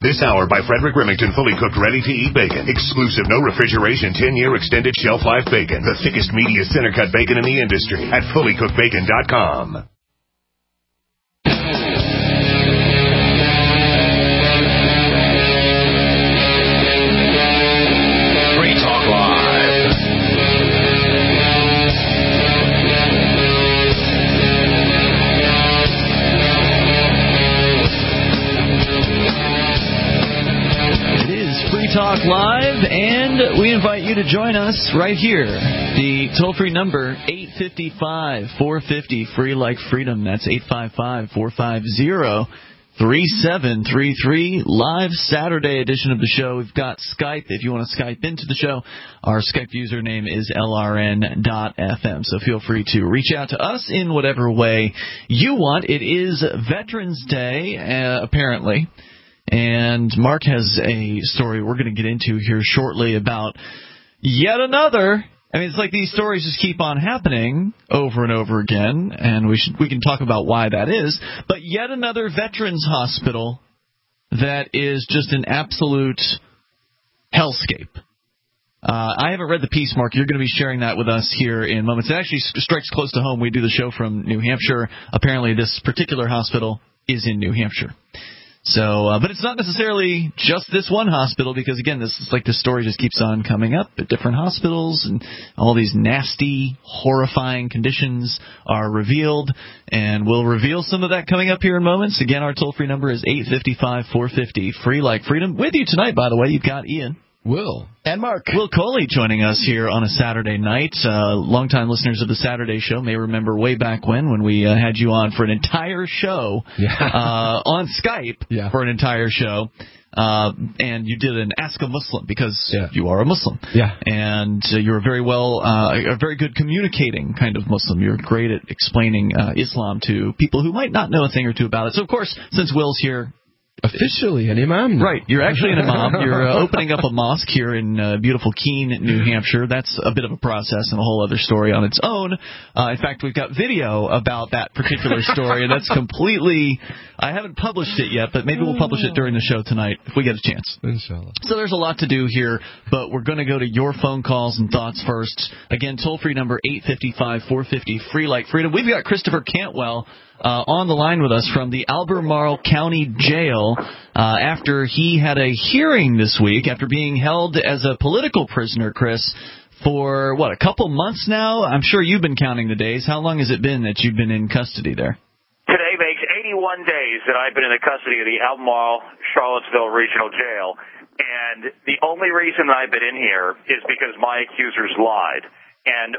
This hour by Frederick Remington, fully cooked, ready-to-eat bacon. Exclusive, no refrigeration, 10-year extended shelf life bacon. The thickest, meatiest, center-cut bacon in the industry at fullycookedbacon.com. Free Talk Live. It is Free Talk Live, and we invite you to join us right here. The toll-free number, 855-450, free like freedom. That's 855-450-3733. Live Saturday edition of the show. We've got Skype. If you want to Skype into the show, our Skype username is LRN.FM. So feel free to reach out to us in whatever way you want. It is Veterans Day, apparently. And Mark has a story we're going to get into here shortly about yet another. I mean, it's like these stories just keep on happening over and over again, and we can talk about why that is. But yet another veterans hospital that is just an absolute hellscape. I haven't read the piece, Mark. You're going to be sharing that with us here in moments. It actually strikes close to home. We do the show from New Hampshire. Apparently, this particular hospital is in New Hampshire. So, but it's not necessarily just this one hospital, because again, this is like the story just keeps on coming up at different hospitals, and all these nasty, horrifying conditions are revealed, and we'll reveal some of that coming up here in moments. Again, our toll-free number is 855-450, free like freedom. With you tonight, by the way, you've got Ian. Will. And Mark. Will Coley joining us here on a Saturday night. Longtime listeners of the Saturday show may remember way back when we had you on for an entire show on Skype for an entire show. And you did an Ask a Muslim because you are a Muslim. Yeah. And you're a very good communicating kind of Muslim. You're great at explaining Islam to people who might not know a thing or two about it. So, of course, since Will's here, officially an imam. Right. You're actually an imam. You're opening up a mosque here in beautiful Keene, New Hampshire. That's a bit of a process and a whole other story on its own. In fact, we've got video about that particular story, and that's completely... I haven't published it yet, but maybe we'll publish it during the show tonight if we get a chance. Inshallah. So there's a lot to do here, but we're going to go to your phone calls and thoughts first. Again, toll-free number 855-450, free like freedom. We've got Christopher Cantwell on the line with us from the Albemarle County Jail after he had a hearing this week after being held as a political prisoner, Chris, for, a couple months now? I'm sure you've been counting the days. How long has it been that you've been in custody there? Today makes 81 days that I've been in the custody of the Albemarle Charlottesville Regional Jail, and the only reason that I've been in here is because my accusers lied. And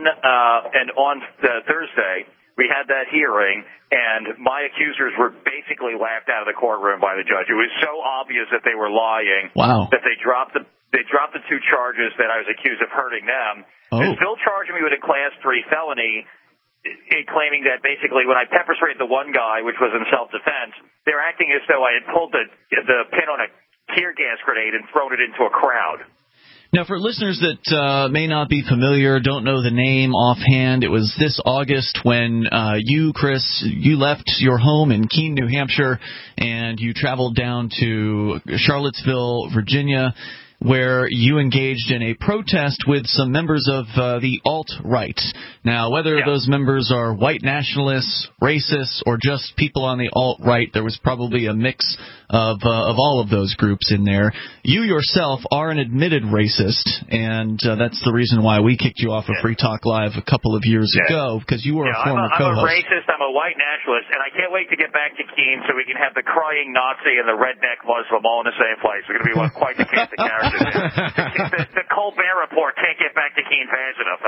on Thursday, we had that hearing, and my accusers were basically laughed out of the courtroom by the judge. It was so obvious that they were lying that they dropped the two charges that I was accused of hurting them. They're still charging me with a Class 3 felony, claiming that basically when I pepper sprayed the one guy, which was in self-defense, they're acting as though I had pulled the pin on a tear gas grenade and thrown it into a crowd. Now, for listeners that may not be familiar, don't know the name offhand, it was this August when you, Chris, you left your home in Keene, New Hampshire, and you traveled down to Charlottesville, Virginia, where you engaged in a protest with some members of the alt-right. Now, whether those members are white nationalists, racists, or just people on the alt-right, there was probably a mix of all of those groups in there. You yourself are an admitted racist, and that's the reason why we kicked you off of Free Talk Live a couple of years ago, because you were a former co-host. I'm a racist, I'm a white nationalist, and I can't wait to get back to Keene so we can have the crying Nazi and the redneck Muslim all in the same place. We're going to be quite the cast of characters. The Colbert Report can't get back to Keene fast enough,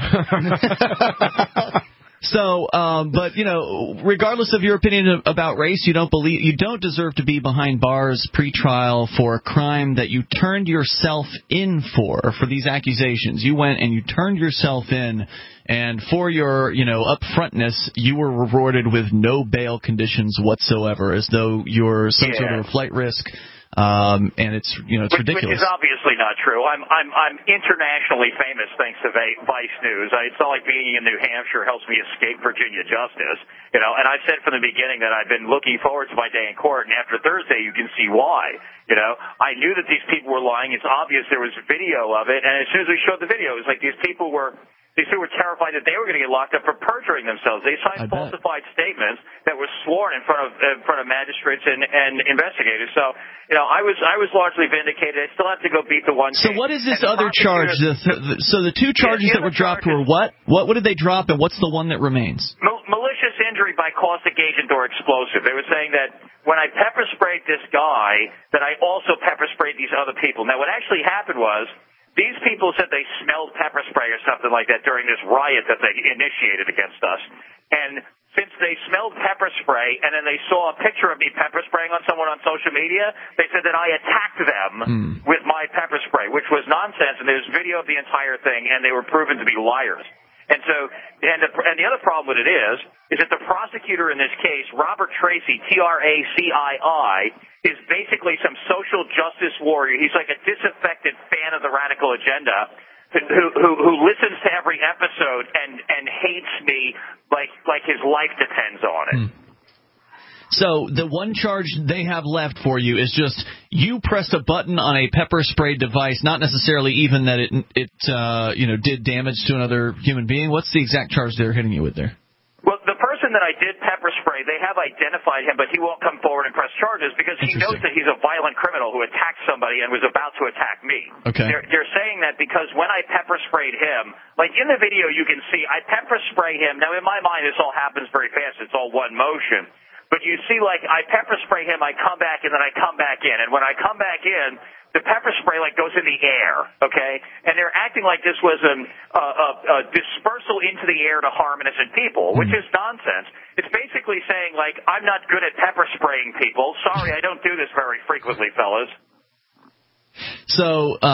fellas. So, but regardless of your opinion about race, you don't deserve to be behind bars pre-trial for a crime that you turned yourself in for these accusations. You went and you turned yourself in, and for your upfrontness, you were rewarded with no bail conditions whatsoever, as though you're some sort of flight risk. and it's it's ridiculous. Which is obviously not true. I'm internationally famous thanks to Vice News. It's not like being in New Hampshire helps me escape Virginia justice, and I've said from the beginning that I've been looking forward to my day in court, and after Thursday you can see why. I knew that these people were lying. It's obvious there was video of it, and as soon as we showed the video, it was like these people were terrified that they were going to get locked up for perjuring themselves. They signed falsified statements that were sworn in front of magistrates and investigators. So, I was largely vindicated. I still have to go beat the one case. So what is this other charge? So the two charges that were dropped were what? What did they drop, and what's the one that remains? Malicious injury by caustic agent or explosive. They were saying that when I pepper sprayed this guy, that I also pepper sprayed these other people. Now, what actually happened was, these people said they smelled pepper spray or something like that during this riot that they initiated against us. And since they smelled pepper spray and then they saw a picture of me pepper spraying on someone on social media, they said that I attacked them with my pepper spray, which was nonsense. And there's video of the entire thing, and they were proven to be liars. And so, and the other problem with it is that the prosecutor in this case, Robert Tracy, Tracii, is basically some social justice warrior. He's like a disaffected fan of the radical agenda who listens to every episode and hates me like his life depends on it. So the one charge they have left for you is just you pressed a button on a pepper spray device, not necessarily even that it did damage to another human being. What's the exact charge they're hitting you with there? Well, the person that I did pepper spray, they have identified him, but he won't come forward and press charges because he knows that he's a violent criminal who attacked somebody and was about to attack me. Okay. They're saying that because when I pepper sprayed him, like in the video you can see, I pepper spray him. Now, in my mind, this all happens very fast. It's all one motion. But you see, like, I pepper spray him, I come back, and then I come back in. And when I come back in, the pepper spray, like, goes in the air, okay? And they're acting like this was a dispersal into the air to harm innocent people, which is nonsense. It's basically saying, like, I'm not good at pepper spraying people. Sorry, I don't do this very frequently, fellas. So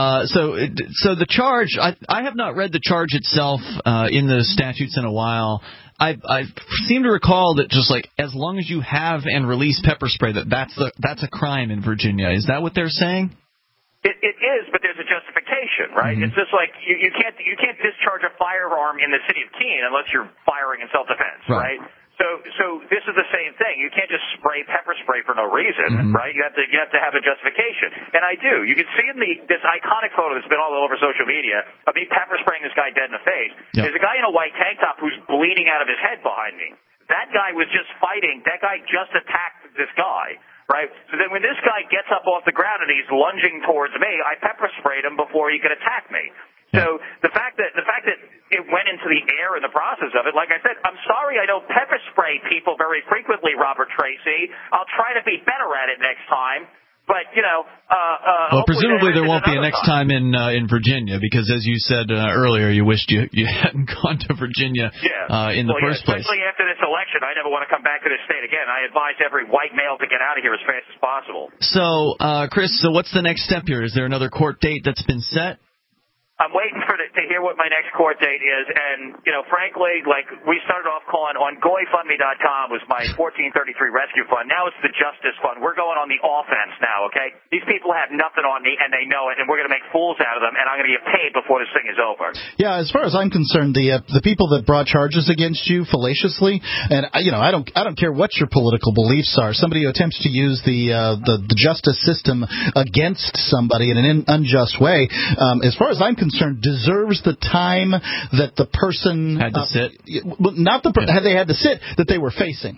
the charge, I have not read the charge itself in the statutes in a while. I seem to recall that just like as long as you have and release pepper spray, that's a crime in Virginia. Is that what they're saying? It is, but there's a justification, right? It's just like you can't discharge a firearm in the city of Keene unless you're firing in self-defense, right? So this is the same thing. You can't just spray pepper spray for no reason, right? You have to have a justification, and I do. You can see in this iconic photo that's been all over social media of me pepper spraying this guy dead in the face. Yep. There's a guy in a white tank top who's bleeding out of his head behind me. That guy was just fighting. That guy just attacked this guy. Right? So then when this guy gets up off the ground and he's lunging towards me, I pepper sprayed him before he could attack me. So the fact that it went into the air in the process of it, like I said, I'm sorry I don't pepper spray people very frequently, Robert Tracy. I'll try to be better at it next time. But, well, presumably there won't be a next time in Virginia because, as you said earlier, you wished you hadn't gone to Virginia in the first place. Especially after this election, I never want to come back to this state again. I advise every white male to get out of here as fast as possible. So, Chris, what's the next step here? Is there another court date that's been set? I'm waiting to hear what my next court date is, and, frankly, like, we started off calling on GoFundMe.com was my 1433 rescue fund. Now it's the Justice Fund. We're going on the offense now, okay? These people have nothing on me, and they know it, and we're going to make fools out of them, and I'm going to get paid before this thing is over. Yeah, as far as I'm concerned, the people that brought charges against you fallaciously, and, I don't care what your political beliefs are. Somebody who attempts to use the justice system against somebody in an unjust way, as far as I'm concerned, deserves the time that the person had to sit. Not they had to sit that they were facing.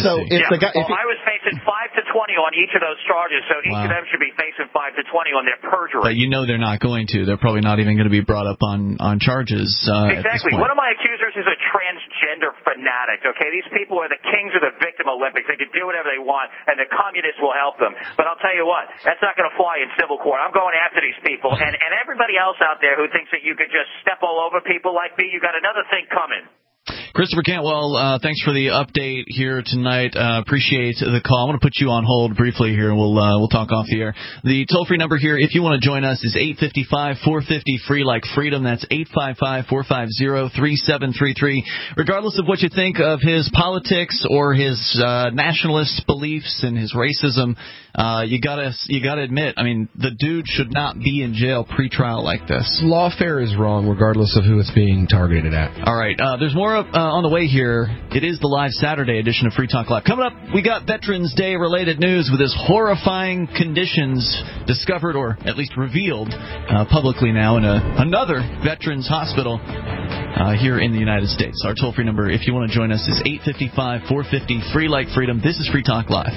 The guy, I was facing 5 to 20 on each of those charges, so each of them should be facing 5 to 20 on their perjury. But they're not going to. They're probably not even going to be brought up on charges. Exactly. One of my accusers is a transgender fanatic. Okay, these people are the kings of the victim Olympics. They can do whatever they want, and the communists will help them. But I'll tell you what, that's not going to fly in civil court. I'm going after these people, and everybody else out there who thinks that you could just step all over people like me, you got another thing coming. Christopher Cantwell, thanks for the update here tonight. Appreciate the call. I'm going to put you on hold briefly here. We'll talk off the air. The toll-free number here, if you want to join us, is 855-450-FREE like freedom. That's 855-450-3733. Regardless of what you think of his politics or his nationalist beliefs and his racism, you gotta admit, I mean, the dude should not be in jail pre-trial like this. Lawfare is wrong regardless of who it's being targeted at. All right, there's more on the way here. It is the live Saturday edition of Free Talk Live. Coming up, we got Veterans Day related news with his horrifying conditions discovered, or at least revealed publicly now in another veterans hospital here in the United States. Our toll-free number, if you want to join us, is 855-450-FREE like freedom. This is Free Talk Live.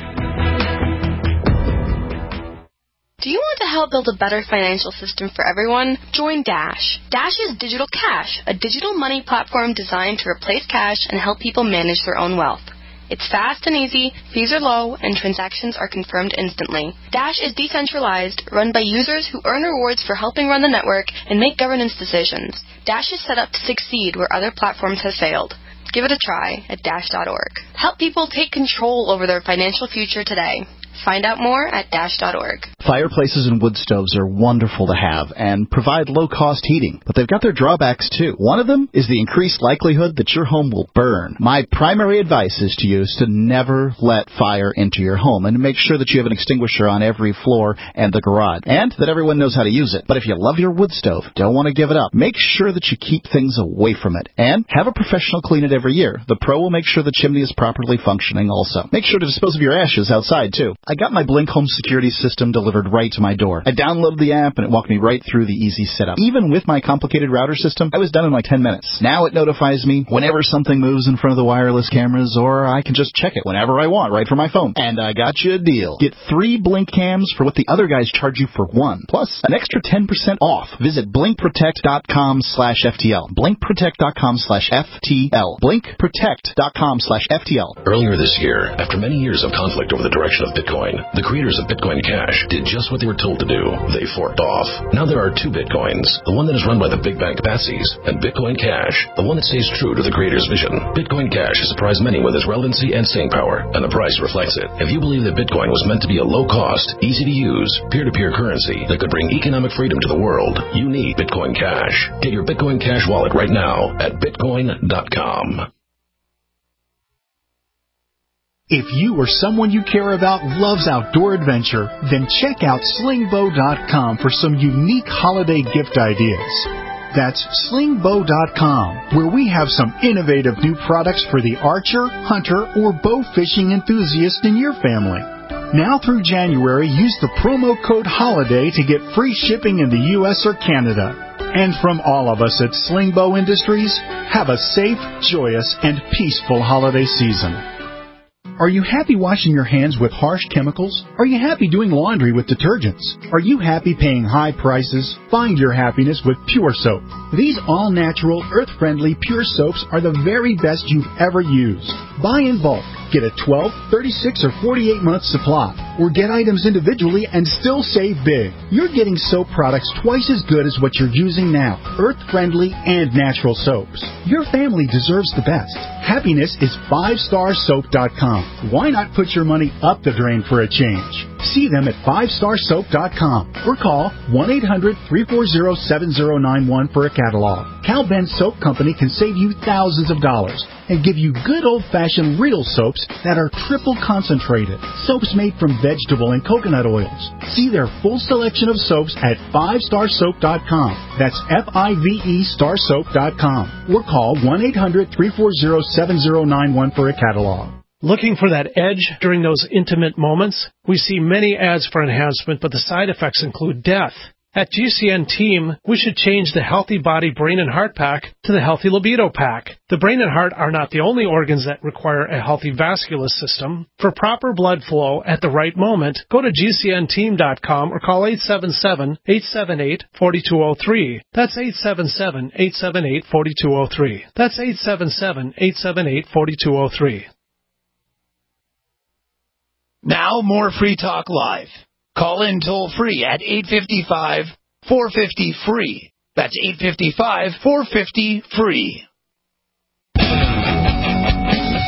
Do you want to help build a better financial system for everyone? Join Dash. Dash is Digital Cash, a digital money platform designed to replace cash and help people manage their own wealth. It's fast and easy, fees are low, and transactions are confirmed instantly. Dash is decentralized, run by users who earn rewards for helping run the network and make governance decisions. Dash is set up to succeed where other platforms have failed. Give it a try at Dash.org. Help people take control over their financial future today. Find out more at Dash.org. Fireplaces and wood stoves are wonderful to have and provide low-cost heating, but they've got their drawbacks too. One of them is the increased likelihood that your home will burn. My primary advice is to you is to never let fire into your home and to make sure that you have an extinguisher on every floor and the garage, and that everyone knows how to use it. But if you love your wood stove, don't want to give it up, make sure that you keep things away from it and have a professional clean it every year. The pro will make sure the chimney is properly functioning also. Make sure to dispose of your ashes outside too. I got my Blink home security system delivered right to my door. I downloaded the app and it walked me right through the easy setup. Even with my complicated router system, I was done in like 10 minutes. Now it notifies me whenever something moves in front of the wireless cameras, or I can just check it whenever I want right from my phone. And I got you a deal. Get 3 Blink cams for what the other guys charge you for 1, plus an extra 10% off. Visit blinkprotect.com/FTL. blinkprotect.com/FTL. blinkprotect.com/FTL. Earlier this year, after many years of conflict over the direction of Bitcoin, the creators of Bitcoin Cash did just what they were told to do. They forked off. Now there are 2 Bitcoins, the one that is run by the big bank Patsies, and Bitcoin Cash, the one that stays true to the creator's vision. Bitcoin Cash has surprised many with its relevancy and staying power, and the price reflects it. If you believe that Bitcoin was meant to be a low-cost, easy-to-use, peer-to-peer currency that could bring economic freedom to the world, you need Bitcoin Cash. Get your Bitcoin Cash wallet right now at Bitcoin.com. If you or someone you care about loves outdoor adventure, then check out slingbow.com for some unique holiday gift ideas. That's slingbow.com, where we have some innovative new products for the archer, hunter, or bow fishing enthusiast in your family. Now through January, use the promo code HOLIDAY to get free shipping in the U.S. or Canada. And from all of us at Slingbow Industries, have a safe, joyous, and peaceful holiday season. Are you happy washing your hands with harsh chemicals? Are you happy doing laundry with detergents? Are you happy paying high prices? Find your happiness with Pure Soap. These all-natural, earth-friendly Pure Soaps are the very best you've ever used. Buy in bulk. Get a 12, 36, or 48-month supply. Or get items individually and still save big. You're getting soap products twice as good as what you're using now. Earth-friendly and natural soaps. Your family deserves the best. Happiness is 5starsoap.com. Why not put your money up the drain for a change? See them at 5starsoap.com or call 1-800-340-7091 for a catalog. Cal Ben Soap Company can save you thousands of dollars and give you good old-fashioned real soaps that are triple concentrated. Soaps made from vegetable and coconut oils. See their full selection of soaps at 5starsoap.com. That's F-I-V-E starsoap.com. Or call 1-800-340-7091 for a catalog. Looking for that edge during those intimate moments? We see many ads for enhancement, but the side effects include death. At GCN Team, we should change the Healthy Body, Brain, and Heart Pack to the Healthy Libido Pack. The brain and heart are not the only organs that require a healthy vascular system. For proper blood flow at the right moment, go to GCNteam.com or call 877-878-4203. That's 877-878-4203. That's 877-878-4203. Now more Free Talk Live. Call in toll-free at 855-450-FREE. That's 855-450-FREE.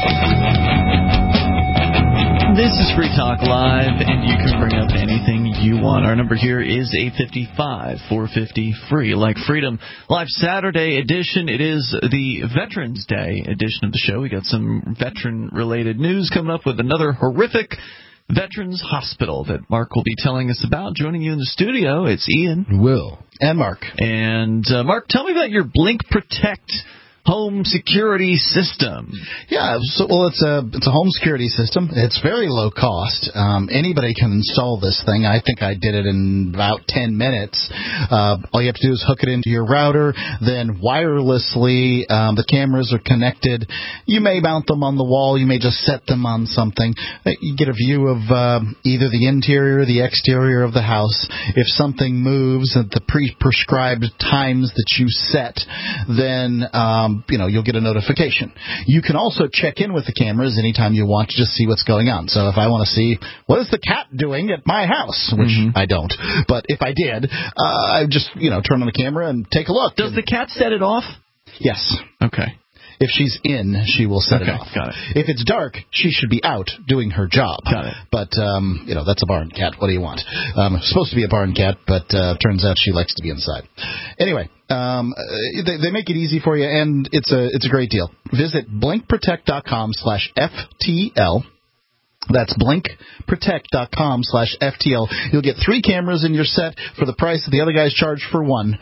This is Free Talk Live, and you can bring up anything you want. Our number here is 855-450-FREE, like Freedom. Live Saturday edition. It is the Veterans Day edition of the show. We got some veteran-related news coming up with another horrific Veterans Hospital that Mark will be telling us about. Joining you in the studio, it's Ian, Will, and Mark. And Mark, tell me about your Blink Protect home security system. Yeah, it's a home security system. It's very low cost. Anybody can install this thing. I think I did it in about 10 minutes. All you have to do is hook it into your router, then wirelessly the cameras are connected. You may mount them on the wall. You may just set them on something. You get a view of either the interior or the exterior of the house. If something moves at the pre-prescribed times that you set, then you'll get a notification. You can also check in with the cameras anytime you want to just see what's going on. So if I want to see what is the cat doing at my house, which I don't, but if I did, I would just turn on the camera and take a look. Does the cat set it off? Yes. Okay. If she's in, she will set it off. Got it. If it's dark, she should be out doing her job. Got it. But, that's a barn cat. What do you want? Supposed to be a barn cat, but turns out she likes to be inside. Anyway, they make it easy for you, and it's a great deal. Visit blinkprotect.com/FTL. That's blinkprotect.com/FTL. You'll get 3 cameras in your set for the price that the other guys charge for 1.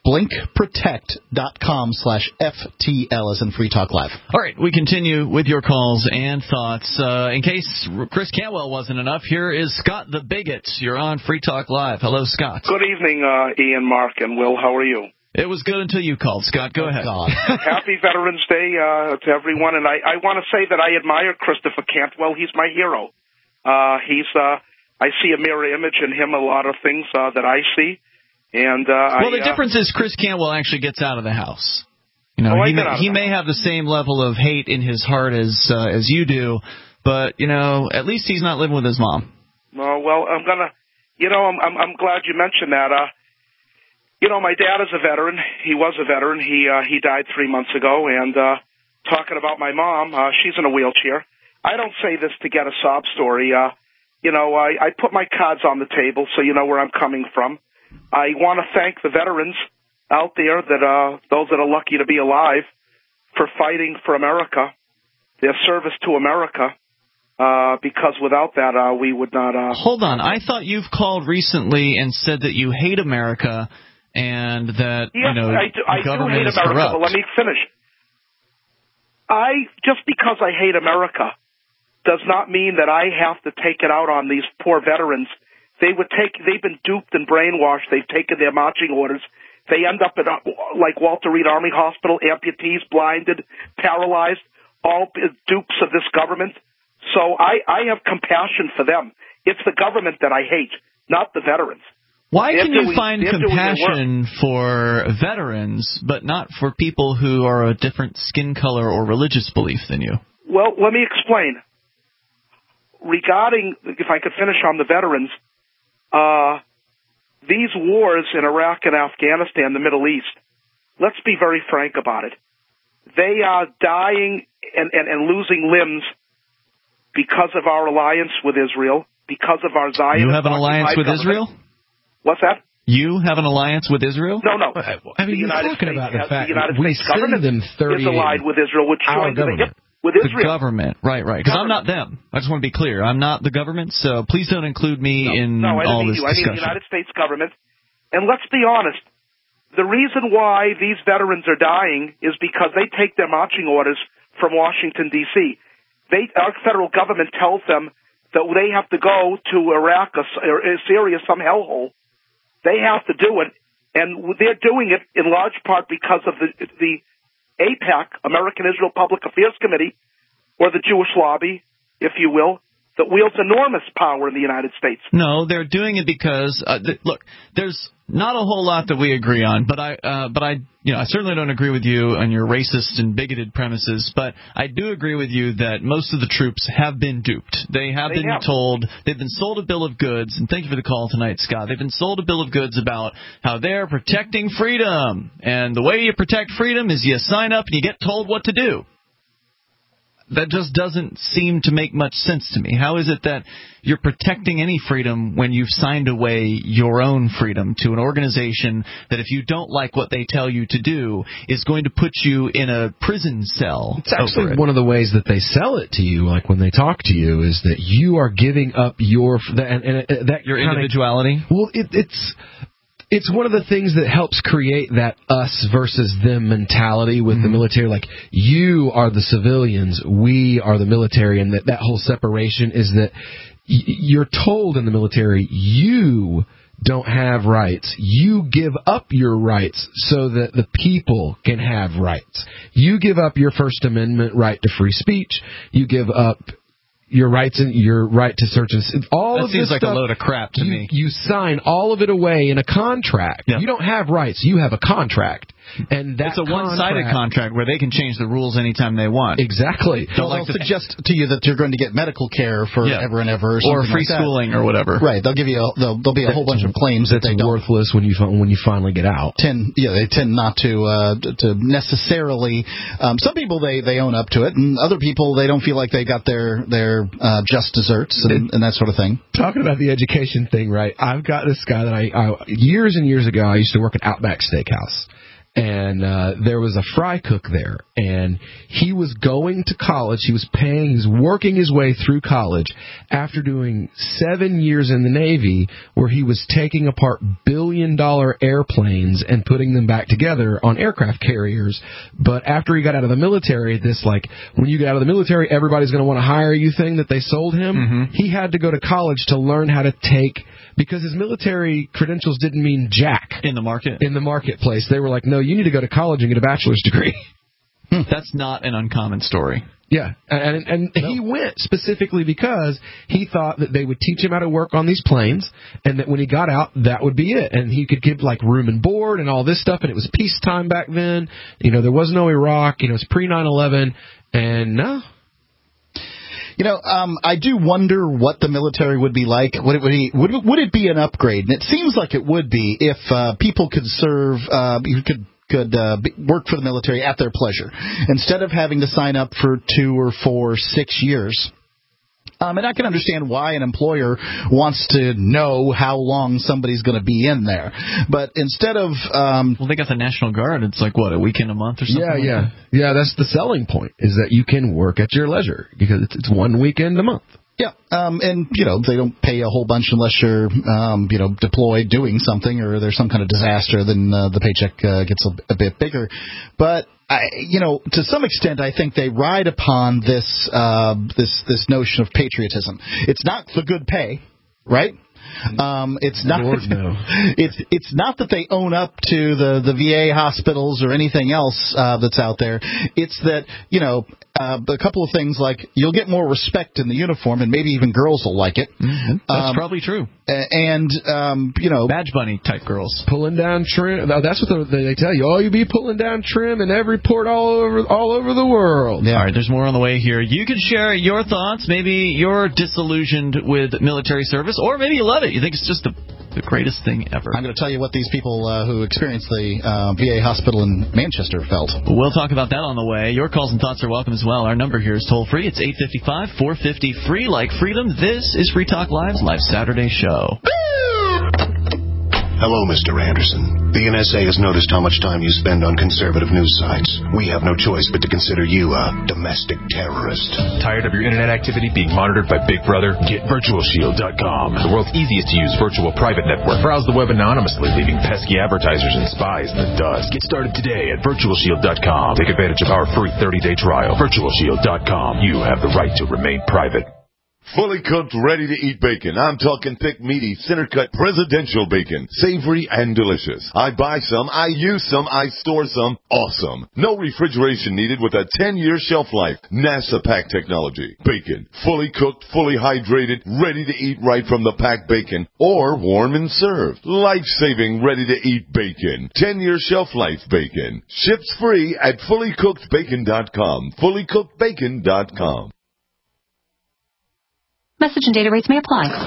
blinkprotect.com/FTL as in Free Talk Live. All right, we continue with your calls and thoughts. In case Chris Cantwell wasn't enough, here is Scott the Bigot. You're on Free Talk Live. Hello, Scott. Good evening, Ian, Mark, and Will. How are you? It was good until you called, Scott. Go ahead. Happy Veterans Day to everyone, and I want to say that I admire Christopher Cantwell. He's my hero. I see a mirror image in him, a lot of things that I see. And the difference is Chris Cantwell actually gets out of the house. He may have the same level of hate in his heart as you do, but at least he's not living with his mom. Oh, well, I'm glad you mentioned that. My dad is a veteran. He was a veteran. He died 3 months ago. And talking about my mom, she's in a wheelchair. I don't say this to get a sob story. I put my cards on the table so you know where I'm coming from. I want to thank the veterans out there, those that are lucky to be alive, for fighting for America, their service to America, because without that, we would not... Hold on. I thought you've called recently and said that you hate America and that, I do hate America, corrupt. but let me finish. Just because I hate America does not mean that I have to take it out on these poor veterans. They've been duped and brainwashed. They've taken their marching orders. They end up at, like Walter Reed Army Hospital, amputees, blinded, paralyzed, all dupes of this government. So I have compassion for them. It's the government that I hate, not the veterans. Why can you find compassion for veterans, but not for people who are a different skin color or religious belief than you? Well, let me explain. Regarding, if I could finish on the veterans, these wars in Iraq and Afghanistan, the Middle East, let's be very frank about it. They are dying and losing limbs because of our alliance with Israel, because of our Zionist... You have an alliance with Israel? What's that? You have an alliance with Israel? No. I mean, you're talking about the fact the United that we States send government them 30 is allied with Israel, which joined the hip with Israel. The government, right. Because I'm not them. I just want to be clear. I'm not the government, so please don't include me in all this discussion. I mean the United States government. And let's be honest, the reason why these veterans are dying is because they take their marching orders from Washington, D.C. Our federal government tells them that they have to go to Iraq or Syria, some hellhole. They have to do it, and they're doing it in large part because of the AIPAC, American Israel Public Affairs Committee, or the Jewish lobby, if you will, that wields enormous power in the United States. No, they're doing it because look, there's not a whole lot that we agree on, but I certainly don't agree with you on your racist and bigoted premises, but I do agree with you that most of the troops have been duped. They've been sold a bill of goods, and thank you for the call tonight, Scott. They've been sold a bill of goods about how they're protecting freedom, and the way you protect freedom is you sign up and you get told what to do. That just doesn't seem to make much sense to me. How is it that you're protecting any freedom when you've signed away your own freedom to an organization that, if you don't like what they tell you to do, is going to put you in a prison cell? It's actually one of the ways that they sell it to you, like when they talk to you, is that you are giving up your individuality. Well, it's one of the things that helps create that us versus them mentality with the military. Like, you are the civilians, we are the military, and that whole separation is that you're told in the military you don't have rights. You give up your rights so that the people can have rights. You give up your First Amendment right to free speech. You give up your rights and your right to search and all that of seems this like stuff, a load of crap to me. You sign all of it away in a contract. Yep. You don't have rights. You have a contract. And that's it's a one-sided contract where they can change the rules anytime they want. Exactly. They'll suggest to you that you're going to get medical care for ever and ever, or free schooling or whatever. Right. They'll give you there'll be a whole bunch of claims that's worthless when you finally get out. They tend not to necessarily. Some people they own up to it, and other people they don't feel like they got their just desserts and that sort of thing. Talking about the education thing, right? I've got this guy that I years and years ago I used to work at Outback Steakhouse. And there was a fry cook there, and he was going to college. He was working his way through college after doing 7 years in the Navy, where he was taking apart billion-dollar airplanes and putting them back together on aircraft carriers. But after he got out of the military, when you get out of the military, everybody's going to want to hire you thing that they sold him. He had to go to college to learn how to because his military credentials didn't mean jack in the marketplace. They were like, no, you need to go to college and get a bachelor's degree. That's not an uncommon story. Yeah, and he went specifically because he thought that they would teach him how to work on these planes, and that when he got out, that would be it, and he could give room and board and all this stuff. And it was peacetime back then. There was no Iraq. It was pre 9/11, and no. I do wonder what the military would be like. Would it be an upgrade? And it seems like it would be if people could serve, work for the military at their pleasure instead of having to sign up for 2 or 4, 6 years. And I can understand why an employer wants to know how long somebody's going to be in there. But instead of... they got the National Guard. It's like, what, a weekend a month or something? Yeah, that's the selling point, is that you can work at your leisure, because it's 1 weekend a month. Yeah, and, they don't pay a whole bunch unless you're, deployed doing something or there's some kind of disaster, then the paycheck gets a bit bigger. But, to some extent, I think they ride upon this notion of patriotism. It's not the good pay, right? It's not. Lord, no. It's not that they own up to the VA hospitals or anything else that's out there. It's that a couple of things like you'll get more respect in the uniform, and maybe even girls will like it. That's probably true. And Badge Bunny type girls pulling down trim. That's what they tell you. Oh, you be pulling down trim in every port all over the world. Yeah. All right, there's more on the way here. You can share your thoughts. Maybe you're disillusioned with military service, or maybe you love it. You think it's just the greatest thing ever. I'm going to tell you what these people who experienced the VA hospital in Manchester felt. We'll talk about that on the way. Your calls and thoughts are welcome as well. Our number here is toll-free. It's 855-450-FREE, like freedom. This is Free Talk Live's Live Saturday show. Hello, Mr. Anderson. The NSA has noticed how much time you spend on conservative news sites. We have no choice but to consider you a domestic terrorist. Tired of your internet activity being monitored by Big Brother? Get VirtualShield.com, the world's easiest to use virtual private network. Browse the web anonymously, leaving pesky advertisers and spies in the dust. Get started today at VirtualShield.com. Take advantage of our free 30-day trial. VirtualShield.com. You have the right to remain private. Fully cooked, ready-to-eat bacon. I'm talking thick, meaty, center-cut presidential bacon. Savory and delicious. I buy some, I use some, I store some. Awesome. No refrigeration needed with a 10-year shelf life. NASA pack technology. Bacon. Fully cooked, fully hydrated, ready to eat right from the packed bacon. Or warm and served. Life-saving, ready-to-eat bacon. 10-year shelf life bacon. Ships free at fullycookedbacon.com. Fullycookedbacon.com. Message and data rates may apply.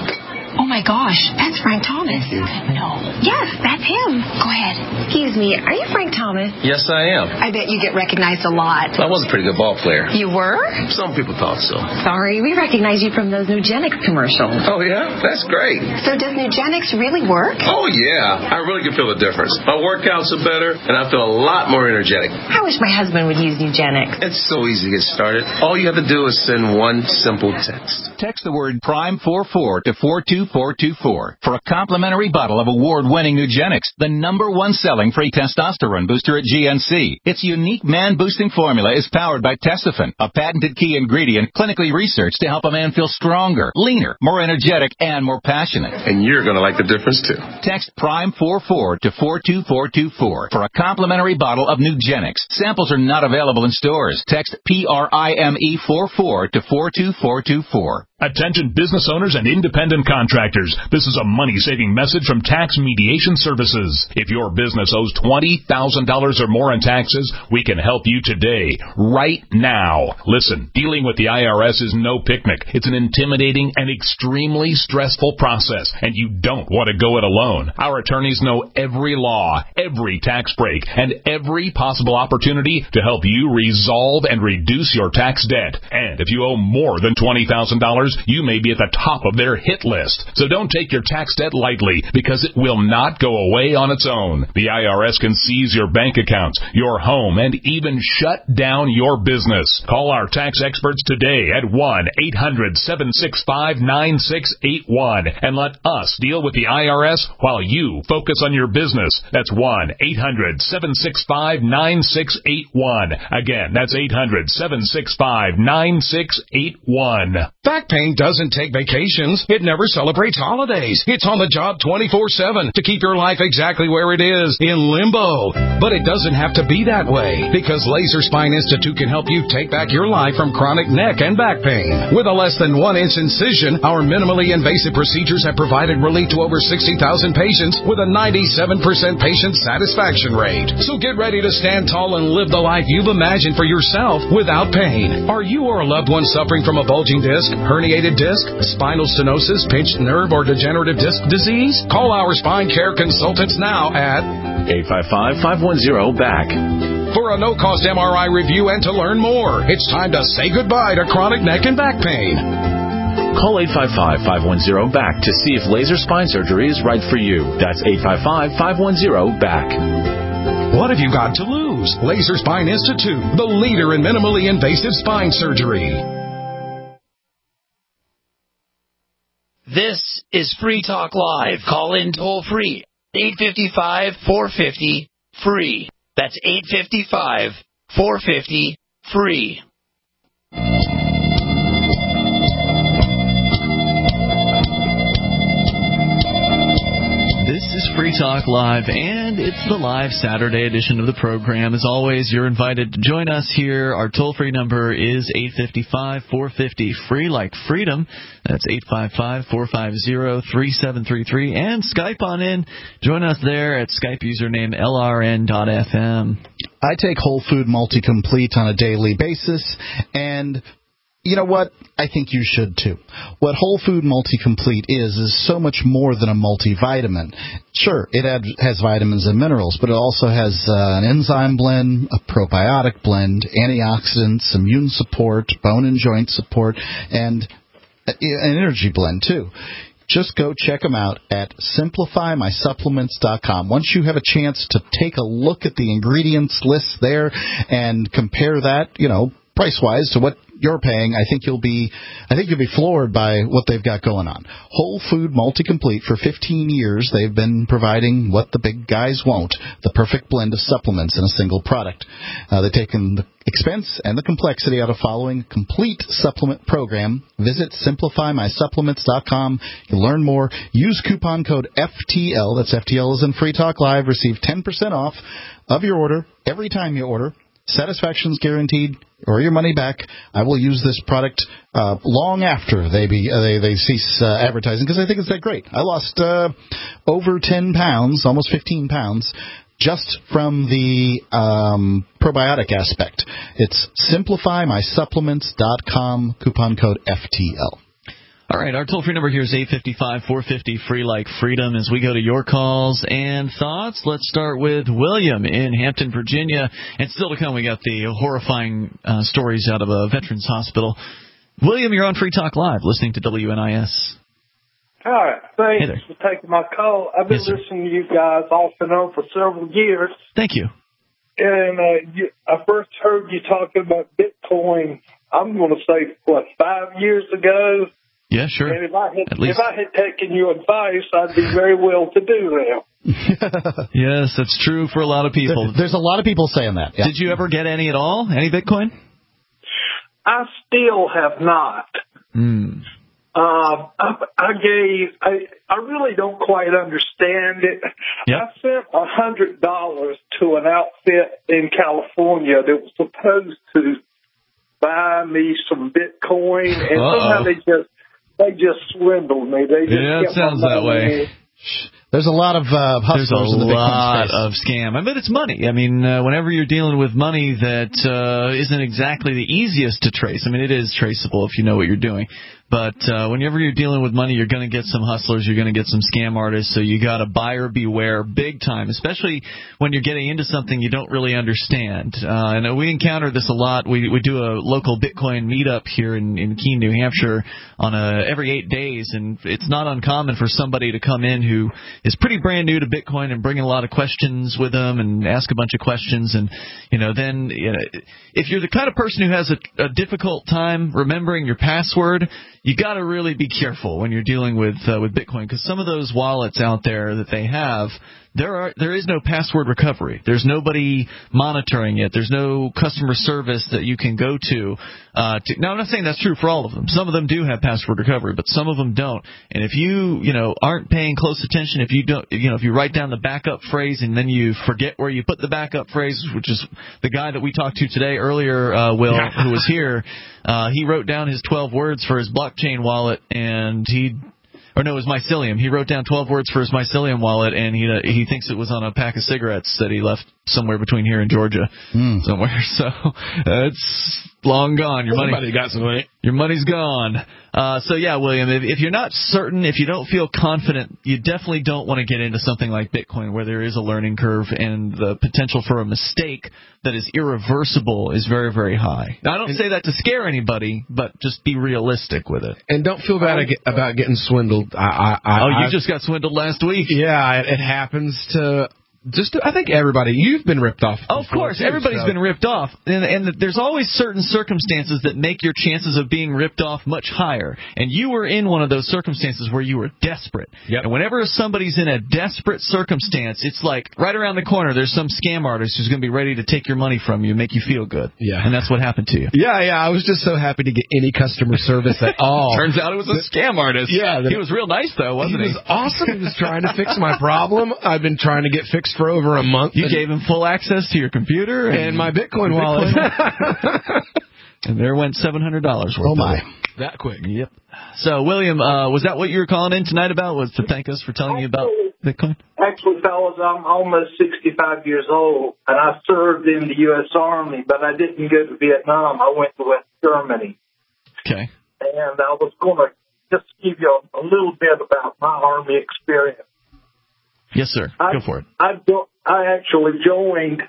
Oh, my gosh. That's Frank Thomas. No. Yes, that's him. Go ahead. Excuse me. Are you Frank Thomas? Yes, I am. I bet you get recognized a lot. I was a pretty good ball player. You were? Some people thought so. Sorry, we recognize you from those Nugenix commercials. Oh, yeah? That's great. So does Nugenix really work? Oh, yeah. I really can feel the difference. My workouts are better, and I feel a lot more energetic. I wish my husband would use Nugenix. It's so easy to get started. All you have to do is send one simple text. Text the word PRIME44 to 42424 for a complimentary bottle of award-winning Nugenix, the #1 selling free testosterone booster at GNC. Its unique man-boosting formula is powered by Testofen, a patented key ingredient clinically researched to help a man feel stronger, leaner, more energetic, and more passionate. And you're going to like the difference, too. Text PRIME44 to 42424 for a complimentary bottle of Nugenix. Samples are not available in stores. Text PRIME44 to 42424. Attention business owners and independent contractors. This is a money-saving message from Tax Mediation Services. If your business owes $20,000 or more in taxes, we can help you today, right now. Listen, dealing with the IRS is no picnic. It's an intimidating and extremely stressful process, and you don't want to go it alone. Our attorneys know every law, every tax break, and every possible opportunity to help you resolve and reduce your tax debt. And if you owe more than $20,000, you may be at the top of their hit list. So don't take your tax debt lightly, because it will not go away on its own. The IRS can seize your bank accounts, your home, and even shut down your business. Call our tax experts today at 1-800-765-9681 and let us deal with the IRS while you focus on your business. That's 1-800-765-9681. Again, that's 800-765-9681. Back pain doesn't take vacations. It never celebrates holidays. It's on the job 24/7 to keep your life exactly where it is, in limbo. But it doesn't have to be that way, because Laser Spine Institute can help you take back your life from chronic neck and back pain. With a less than 1-inch incision, our minimally invasive procedures have provided relief to over 60,000 patients with a 97% patient satisfaction rate. So get ready to stand tall and live the life you've imagined for yourself without pain. Are you or a loved one suffering from a bulging disc, herniated disc, spinal stenosis, pinched nerve, or degenerative disc disease? Call our spine care consultants now at 855-510-BACK. For a no-cost MRI review and to learn more. It's time to say goodbye to chronic neck and back pain. Call 855-510-BACK to see if laser spine surgery is right for you. That's 855-510-BACK. What have you got to lose? Laser Spine Institute, the leader in minimally invasive spine surgery. This is Free Talk Live. Call in toll free. 855-450-FREE. That's 855-450-FREE. This is Free Talk Live, and it's the live Saturday edition of the program. As always, you're invited to join us here. Our toll-free number is 855-450-FREE, like freedom. That's 855-450-3733. And Skype on in. Join us there at Skype username LRN.FM. I take Whole Food Multi-Complete on a daily basis, and you know what? I think you should too. What Whole Food Multi-Complete is so much more than a multivitamin. Sure, it has vitamins and minerals, but it also has an enzyme blend, a probiotic blend, antioxidants, immune support, bone and joint support, and an energy blend too. Just go check them out at SimplifyMySupplements.com. Once you have a chance to take a look at the ingredients list there and compare that, price-wise to what you're paying, I think you'll be floored by what they've got going on. Whole Food Multi-Complete, for 15 years, they've been providing what the big guys won't, the perfect blend of supplements in a single product. They've taken the expense and the complexity out of following a complete supplement program. Visit SimplifyMySupplements.com. You'll learn more. Use coupon code FTL, that's FTL as in Free Talk Live. Receive 10% off of your order every time you order. Satisfaction's guaranteed, or your money back. I will use this product long after they cease advertising, because I think it's that great. I lost over 10 pounds, almost 15 pounds, just from the probiotic aspect. It's SimplifyMySupplements.com, coupon code FTL. All right, our toll-free number here is 855-450-FREE like freedom. As we go to your calls and thoughts, let's start with William in Hampton, Virginia. And still to come, we got the horrifying stories out of a veterans hospital. William, you're on Free Talk Live, listening to WNIS. Hi, thanks for taking my call. I've been listening to you guys off and on for several years. Thank you. And I first heard you talking about Bitcoin, I'm going to say, 5 years ago? Yeah, sure. And if I had taken your advice, I'd be very well to do now. Yes, that's true for a lot of people. There's a lot of people saying that. Yeah. Did you ever get any at all? Any Bitcoin? I still have not. I really don't quite understand it. Yep. I sent $100 to an outfit in California that was supposed to buy me some Bitcoin, and somehow they just swindled me. They just it sounds that way. There's a lot of hustlers in the Bitcoin space. There's a lot of scam. I mean, it's money. I mean, whenever you're dealing with money that isn't exactly the easiest to trace. I mean, it is traceable if you know what you're doing. But whenever you're dealing with money, you're going to get some hustlers, you're going to get some scam artists, so you got to buyer beware big time, especially when you're getting into something you don't really understand. And we encounter this a lot. We do a local Bitcoin meetup here in Keene, New Hampshire on every 8 days, and it's not uncommon for somebody to come in who is pretty brand new to Bitcoin and bring a lot of questions with them and ask a bunch of questions. And, then if you're the kind of person who has a difficult time remembering your password, you got to really be careful when you're dealing with Bitcoin, because some of those wallets out there that they have, there is no password recovery. There's nobody monitoring it. There's no customer service that you can go to. Now, I'm not saying that's true for all of them. Some of them do have password recovery, but some of them don't. And if you aren't paying close attention, if you don't, if you write down the backup phrase and then you forget where you put the backup phrase, which is the guy that we talked to today earlier, Will, who was here, he wrote down his 12 words for his blockchain wallet, and it was Mycelium. He wrote down 12 words for his Mycelium wallet, and he thinks it was on a pack of cigarettes that he left somewhere between here and Georgia somewhere. So it's long gone. Somebody got some money. Your money's gone. So yeah, William, if you're not certain, if you don't feel confident, you definitely don't want to get into something like Bitcoin where there is a learning curve and the potential for a mistake that is irreversible is very, very high. Now, I don't say that to scare anybody, but just be realistic with it. And don't feel bad about getting swindled. You just got swindled last week. Yeah, it happens to I think everybody. You've been ripped off. Of course, everybody's been ripped off. And there's always certain circumstances that make your chances of being ripped off much higher. And you were in one of those circumstances where you were desperate. Yep. And whenever somebody's in a desperate circumstance, it's like right around the corner, there's some scam artist who's going to be ready to take your money from you and make you feel good. Yeah. And that's what happened to you. Yeah. I was just so happy to get any customer service at all. Turns out it was a scam artist. Yeah. He was real nice, though, wasn't he? He was awesome. He was trying to fix my problem. I've been trying to get fixed for over a month. You gave him full access to your computer and my Bitcoin wallet. And there went $700 worth. Oh, my. That quick. Yep. So, William, was that what you were calling in tonight about, was to thank us for telling you about Bitcoin? Actually, fellas, I'm almost 65 years old, and I served in the U.S. Army, but I didn't go to Vietnam. I went to West Germany. Okay. And I was going to just give you a little bit about my Army experience. Yes, sir. Go for it. I actually joined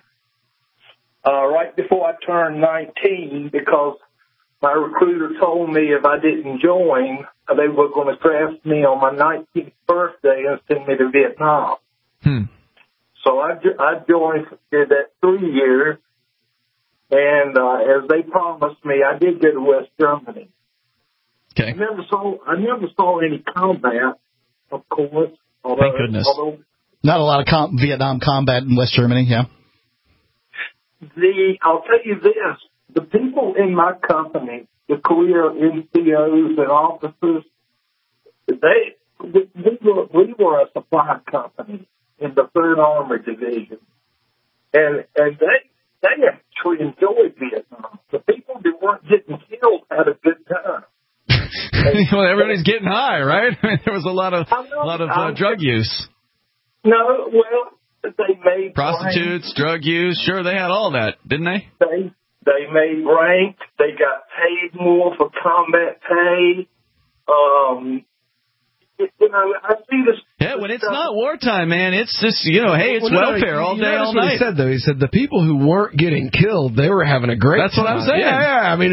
right before I turned 19 because my recruiter told me if I didn't join, they were going to draft me on my 19th birthday and send me to Vietnam. So I joined, did that 3 years, and as they promised me, I did go to West Germany. Okay. I never saw any combat, of course. Thank goodness. Not a lot of Vietnam combat in West Germany, yeah. I'll tell you this, the people in my company, the career NCOs and officers, we were a supply company in the 3rd Armored Division. And they actually enjoyed Vietnam. The people that weren't getting killed had a good time. Well, everybody's getting high, right? There was a lot of drug use. No, well, they made prostitutes, drug use. Sure, they had all that, didn't they? They made rank. They got paid more for combat pay. I see this. Yeah, when it's not wartime, man, it's just, hey, it's welfare all day, all night. He said, though. He said the people who weren't getting killed, they were having a great time. That's what I'm saying. Yeah. I mean,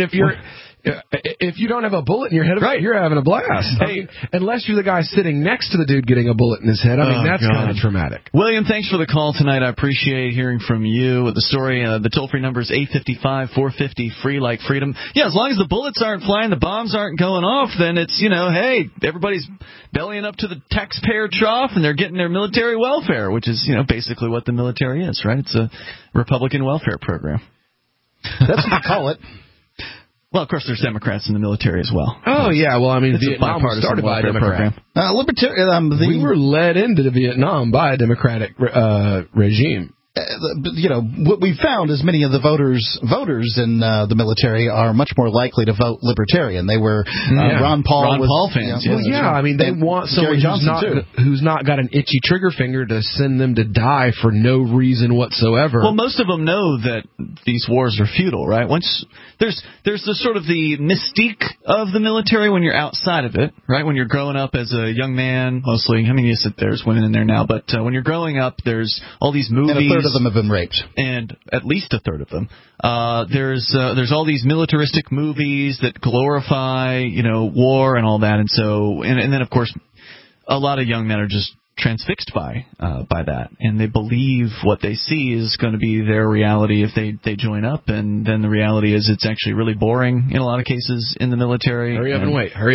if you don't have a bullet in your head, right, you're having a blast. Hey, I mean, unless you're the guy sitting next to the dude getting a bullet in his head. I mean, that's kind of traumatic. William, thanks for the call tonight. I appreciate hearing from you. The story, the toll-free number is 855-450-FREE like freedom. Yeah, as long as the bullets aren't flying, the bombs aren't going off, then it's, hey, everybody's bellying up to the taxpayer trough and they're getting their military welfare, which is, basically what the military is, right? It's a Republican welfare program. That's what they call it. Well, of course, there's Democrats in the military as well. Oh, yeah. Well, I mean, Vietnam was started by a Democrat. We were led into Vietnam by a Democratic regime. What we found is many of the voters in the military are much more likely to vote Libertarian. They were Ron Paul fans. Well, I mean, they want someone who's not got an itchy trigger finger to send them to die for no reason whatsoever. Well, most of them know that these wars are futile, right? Once there's the sort of the mystique of the military when you're outside of it, right? When you're growing up as a young man, mostly. I mean, yes, there's women in there now, but when you're growing up, there's all these movies. And a third of them have been raped, and at least a third of them. There's all these militaristic movies that glorify, war and all that, and so and then of course, a lot of young men are just transfixed by that, and they believe what they see is going to be their reality if they join up, and then the reality is it's actually really boring in a lot of cases in the military. Hurry up and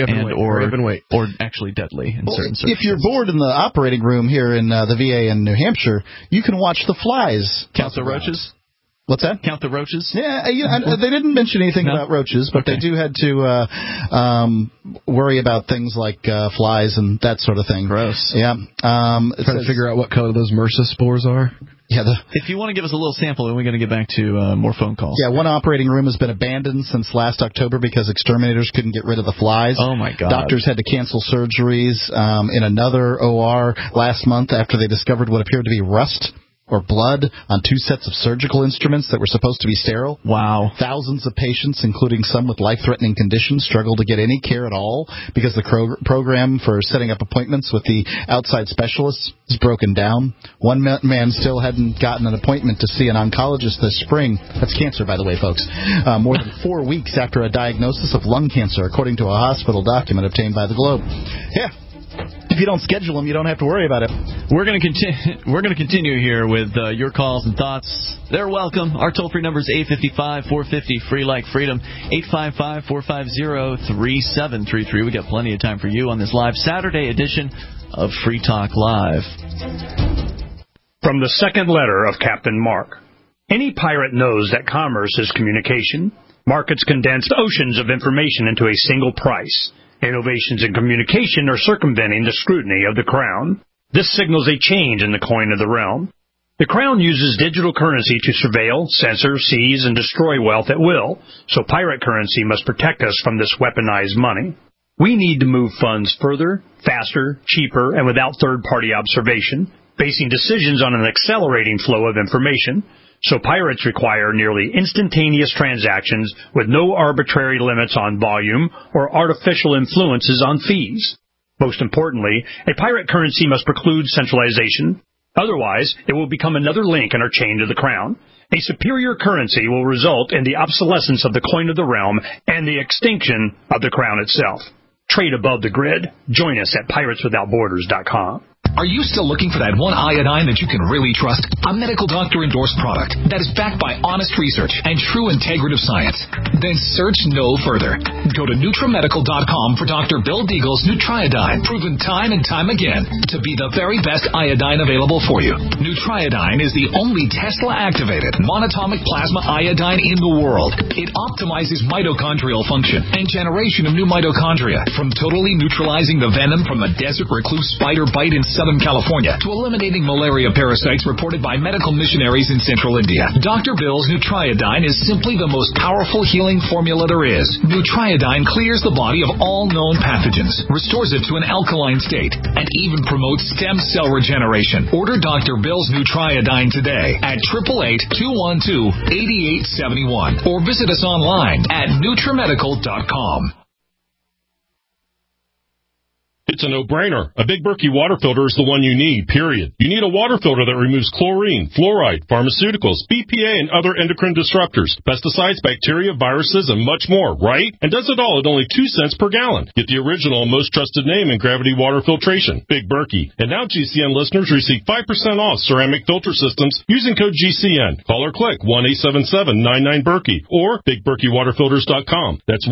wait, or actually deadly in certain circumstances. If you're bored in the operating room here in the VA in New Hampshire, you can watch The Flies. Count the roaches? What's that? Count the roaches? Yeah, they didn't mention anything about roaches, but they do had to worry about things like flies and that sort of thing. Gross. Yeah. Trying to figure out what color those MRSA spores are. Yeah. If you want to give us a little sample, then we're going to get back to more phone calls. Yeah, one operating room has been abandoned since last October because exterminators couldn't get rid of the flies. Oh, my God. Doctors had to cancel surgeries in another OR last month after they discovered what appeared to be rust or blood on 2 sets of surgical instruments that were supposed to be sterile. Wow. Thousands of patients, including some with life-threatening conditions, struggle to get any care at all because the program for setting up appointments with the outside specialists is broken down. One man still hadn't gotten an appointment to see an oncologist this spring. That's cancer, by the way, folks. More than 4 weeks after a diagnosis of lung cancer, according to a hospital document obtained by the Globe. Yeah. If you don't schedule them, you don't have to worry about it. We're going to continue here with your calls and thoughts. They're welcome. Our toll-free number is 855-450-FREE like freedom, 855-450-3733. We got plenty of time for you on this live Saturday edition of Free Talk Live. From the second letter of Captain Mark. Any pirate knows that commerce is communication. Markets condense oceans of information into a single price. Innovations in communication are circumventing the scrutiny of the Crown. This signals a change in the coin of the realm. The Crown uses digital currency to surveil, censor, seize, and destroy wealth at will, so pirate currency must protect us from this weaponized money. We need to move funds further, faster, cheaper, and without third-party observation, basing decisions on an accelerating flow of information. So pirates require nearly instantaneous transactions with no arbitrary limits on volume or artificial influences on fees. Most importantly, a pirate currency must preclude centralization. Otherwise, it will become another link in our chain to the Crown. A superior currency will result in the obsolescence of the coin of the realm and the extinction of the Crown itself. Trade above the grid. Join us at pirateswithoutborders.com. Are you still looking for that one iodine that you can really trust? A medical doctor-endorsed product that is backed by honest research and true integrative science? Then search no further. Go to NutriMedical.com for Dr. Bill Deagle's Nutriodine, proven time and time again to be the very best iodine available for you. Nutriodine is the only Tesla-activated monatomic plasma iodine in the world. It optimizes mitochondrial function and generation of new mitochondria, from totally neutralizing the venom from a desert recluse spider bite in Southern California to eliminating malaria parasites reported by medical missionaries in Central India. Dr. Bill's Nutriodine is simply the most powerful healing formula there is. Nutriodine clears the body of all known pathogens, restores it to an alkaline state, and even promotes stem cell regeneration. Order Dr. Bill's Nutriodine today at 888-212-8871 or visit us online at NutriMedical.com. It's a no-brainer. A Big Berkey water filter is the one you need, period. You need a water filter that removes chlorine, fluoride, pharmaceuticals, BPA, and other endocrine disruptors, pesticides, bacteria, viruses, and much more, right? And does it all at only 2 cents per gallon. Get the original and most trusted name in gravity water filtration, Big Berkey. And now GCN listeners receive 5% off ceramic filter systems using code GCN. Call or click 1-877-99-BERKEY or BigBerkeyWaterFilters.com. That's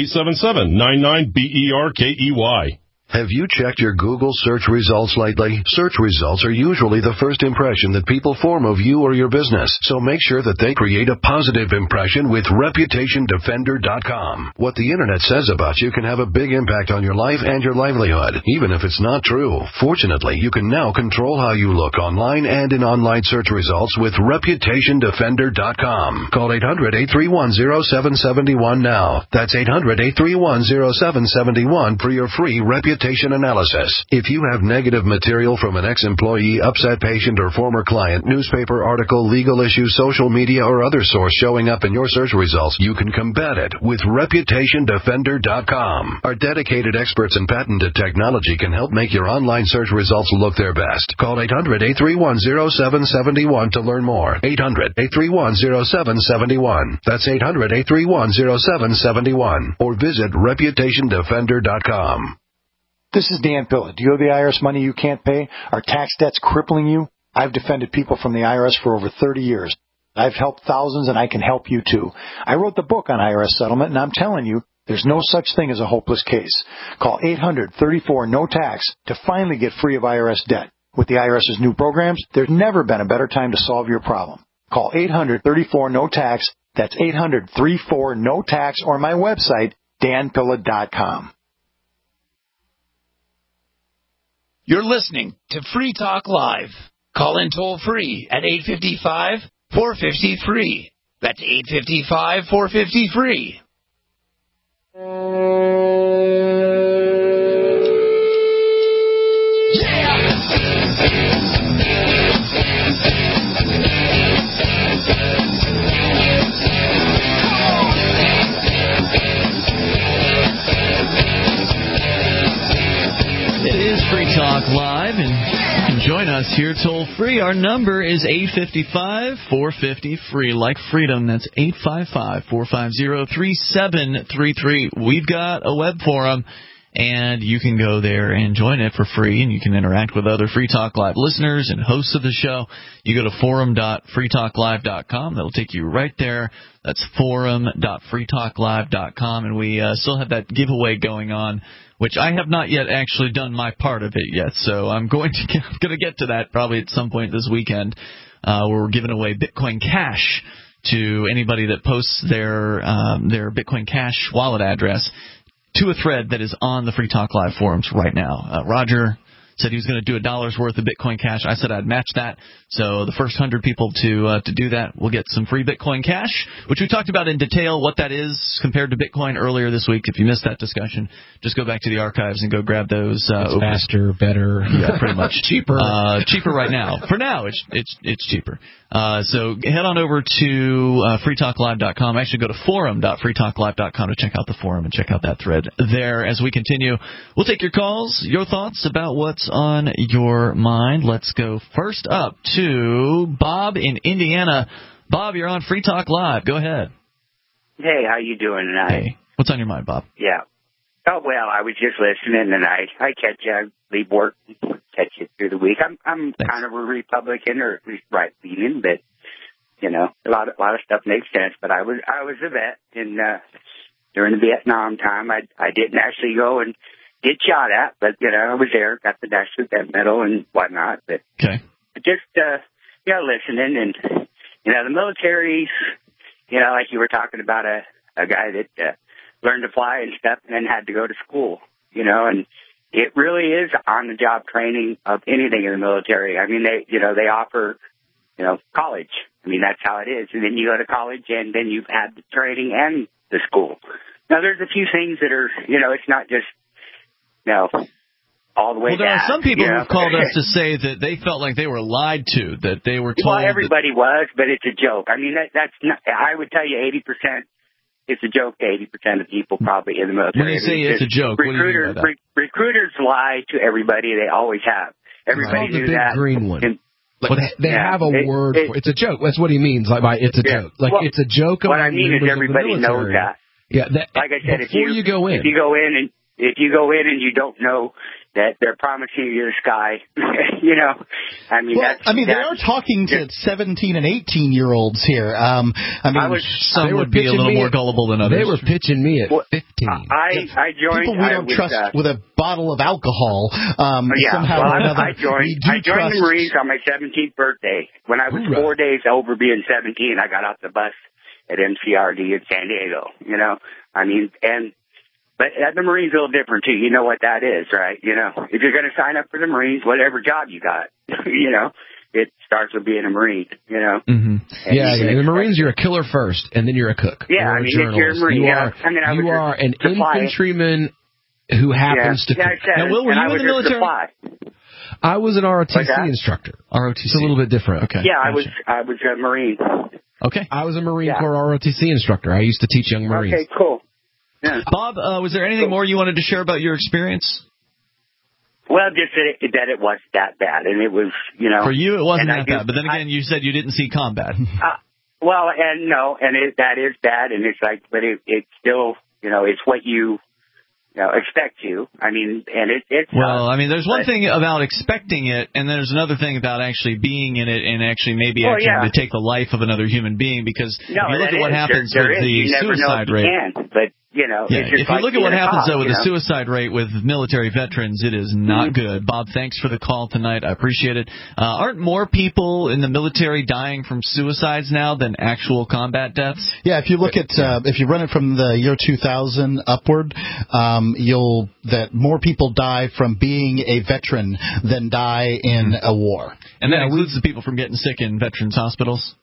1-877-99-BERKEY. Have you checked your Google search results lately? Search results are usually the first impression that people form of you or your business, so make sure that they create a positive impression with ReputationDefender.com. What the Internet says about you can have a big impact on your life and your livelihood, even if it's not true. Fortunately, you can now control how you look online and in online search results with ReputationDefender.com. Call 800-831-0771 now. That's 800-831-0771 for your free reputation analysis. If you have negative material from an ex-employee, upset patient, or former client, newspaper article, legal issue, social media, or other source showing up in your search results, you can combat it with ReputationDefender.com. Our dedicated experts in patented technology can help make your online search results look their best. Call 800-831-0771 to learn more. 800-831-0771. That's 800-831-0771. Or visit ReputationDefender.com. This is Dan Pilla. Do you owe the IRS money you can't pay? Are tax debts crippling you? I've defended people from the IRS for over 30 years. I've helped thousands, and I can help you too. I wrote the book on IRS settlement, and I'm telling you, there's no such thing as a hopeless case. Call 800-34-NO-TAX to finally get free of IRS debt. With the IRS's new programs, there's never been a better time to solve your problem. Call 800-34-NO-TAX. That's 800-34-NO-TAX, or my website, danpilla.com. You're listening to Free Talk Live. Call in toll free at 855-450-FREE. That's 855-450-FREE. Talk Live, and you can join us here toll free. Our number is 855-450-FREE, like freedom. That's 855-450-3733. We've got a web forum, and you can go there and join it for free, and you can interact with other Free Talk Live listeners and hosts of the show. You go to forum.freetalklive.com. That'll take you right there. That's forum.freetalklive.com, and we still have that giveaway going on, which I have not yet actually done my part of it yet. So I'm going to get to that probably at some point this weekend, where we're giving away Bitcoin Cash to anybody that posts their Bitcoin Cash wallet address to a thread that is on the Free Talk Live forums right now. Roger said he was going to do $1 worth of Bitcoin Cash. I said I'd match that. So the first 100 people to do that will get some free Bitcoin Cash, which we talked about in detail what that is compared to Bitcoin earlier this week. If you missed that discussion, just go back to the archives and go grab those. It's faster, better, yeah, pretty much cheaper. Cheaper right now. For now, it's cheaper. So head on over to freetalklive.com. Actually, go to forum.freetalklive.com to check out the forum and check out that thread there. As we continue, we'll take your calls, your thoughts about what's on your mind. Let's go first up to Bob in Indiana. Bob, you're on Free Talk Live. Go ahead. Hey, how you doing tonight? Hey, what's on your mind, Bob? Yeah. Oh, well, I was just listening tonight. I catch you. I leave work, catch you through the week. I'm kind of a Republican, or at least right-leaning, but, you know, a lot of stuff makes sense. But I was a vet during the Vietnam time. I didn't actually go and get shot at, but, you know, I was there, got the National Defense Medal and whatnot. But just, listening. And, you know, the military's, you know, like you were talking about a guy that learned to fly and stuff and then had to go to school, you know, and it really is on-the-job training of anything in the military. I mean, they offer, you know, college. I mean, that's how it is. And then you go to college and then you've had the training and the school. Now, there's a few things that are, you know, it's not just, you know, all the way down. Well, there are some people who've called us to say that they felt like they were lied to, that they were told. Well, everybody was, but it's a joke. I mean, that's not, I would tell you 80% it's a joke to 80% of people probably in the military. When you say it's a joke, what do you mean by that? Recruiters lie to everybody. They always have. Everybody the knew big that. green one. And, they have a word for it's a joke. That's what he means. Like by it's a joke. Like it's a joke. What I mean is everybody knows that. Yeah. Like I said, if you go in and you don't know that they're promising you the sky, you know, I mean, they are talking to 17 and 18-year-olds here. Some would be a little more gullible than others. They were pitching me at 15. I joined. People we don't trust with a bottle of alcohol. Somehow or another. I joined the Marines on my 17th birthday. When I was 4 days over being 17, I got off the bus at MCRD in San Diego. You know, I mean, But the Marines are a little different, too. You know what that is, right? You know, if you're going to sign up for the Marines, whatever job you got, you know, it starts with being a Marine, you know. Mm-hmm. Yeah, in the Marines, you're a killer first, and then you're a cook. Yeah, I mean, if you're a Marine, you are an infantryman who happens to cook. Now, Will, were you in the military? I was an ROTC instructor. ROTC. It's a little bit different. Okay. Yeah, I was a Marine. Okay. I was a Marine Corps ROTC instructor. I used to teach young Marines. Okay, cool. Yeah. Bob, was there anything more you wanted to share about your experience? Well, just that it wasn't that bad, and it was, you know. For you, it wasn't that bad, but then again, you said you didn't see combat. That is bad, and it's like, but it's still, you know, it's what you expect to. I mean, and it's. Well, I mean, there's one thing about expecting it, and there's another thing about actually being in it, and actually maybe to take the life of another human being. Because if you look at what happens with the suicide rate, but you know, if you look at what happens though with the suicide rate with military veterans, it is not good. Bob, thanks for the call tonight. I appreciate it. Aren't more people in the military dying from suicides now than actual combat deaths? Yeah, if you look at if you run it from the year 2000 upward, that more people die from being a veteran than die in a war. And that includes the people from getting sick in veterans hospitals?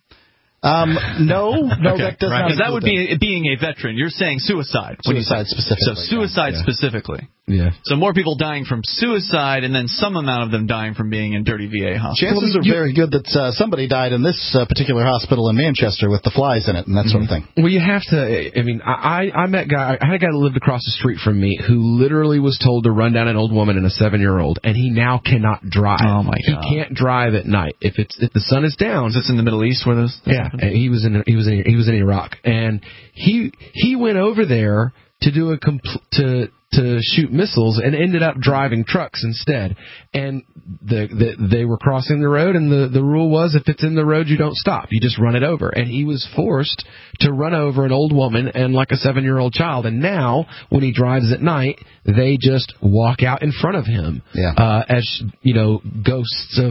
No, that does not. Because that would be being a veteran. You're saying suicide. Suicide specifically. So suicide specifically. Yeah. So more people dying from suicide, and then some amount of them dying from being in dirty VA hospitals. Chances are very good that somebody died in this particular hospital in Manchester with the flies in it and that sort of thing. Well, you have to. I mean, I had a guy that lived across the street from me who literally was told to run down an old woman and a 7-year-old, and he now cannot drive. Oh my God! He can't drive at night if the sun is down. Is this in the Middle East where this? And he was in Iraq, and he went over there to do to shoot missiles and ended up driving trucks instead. And they were crossing the road, and the rule was if it's in the road, you don't stop. You just run it over. And he was forced to run over an old woman and like a 7-year-old child. And now, when he drives at night, they just walk out in front of him as, you know, ghosts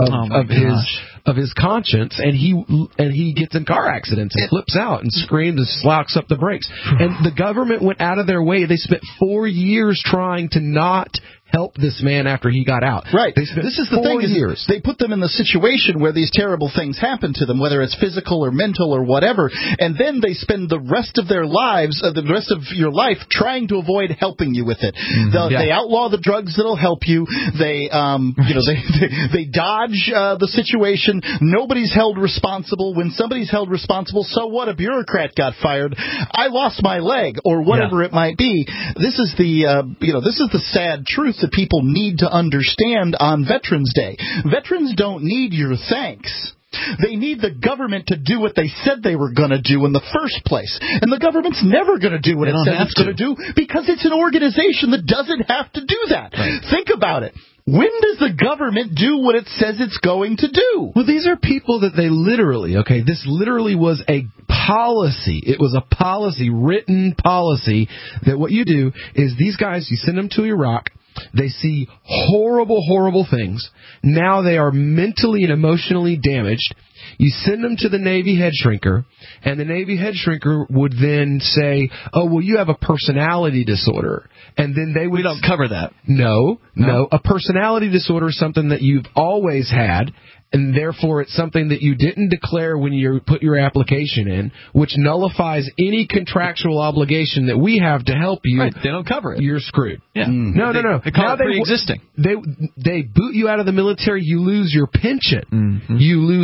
of his conscience, and he gets in car accidents and flips out and screams and locks up the brakes. And the government went out of their way. They spent 4 years trying to not help this man after he got out. Right. This is the thing. Is they put them in the situation where these terrible things happen to them, whether it's physical or mental or whatever, and then they spend the rest of their lives, the rest of your life, trying to avoid helping you with it. They outlaw the drugs that'll help you. They, they dodge the situation. Nobody's held responsible. When somebody's held responsible, so what? A bureaucrat got fired. I lost my leg, or whatever it might be. This is the sad truth that people need to understand on Veterans Day. Veterans don't need your thanks. They need the government to do what they said they were going to do in the first place. And the government's never going to do what it says it's going to do because it's an organization that doesn't have to do that. Right. Think about it. When does the government do what it says it's going to do? Well, these are people that they literally, this literally was a policy. It was a policy, written policy, that what you do is these guys, you send them to Iraq. They see horrible, horrible things. Now they are mentally and emotionally damaged. You send them to the Navy head shrinker, and the Navy head shrinker would then say, oh, well, you have a personality disorder. And then they would... We don't cover that. No. A personality disorder is something that you've always had, and therefore it's something that you didn't declare when you put your application in, which nullifies any contractual obligation that we have to help you. Right. They don't cover it. You're screwed. Yeah. No. They call it pre-existing. They boot you out of the military. You lose your pension. Mm-hmm. You lose all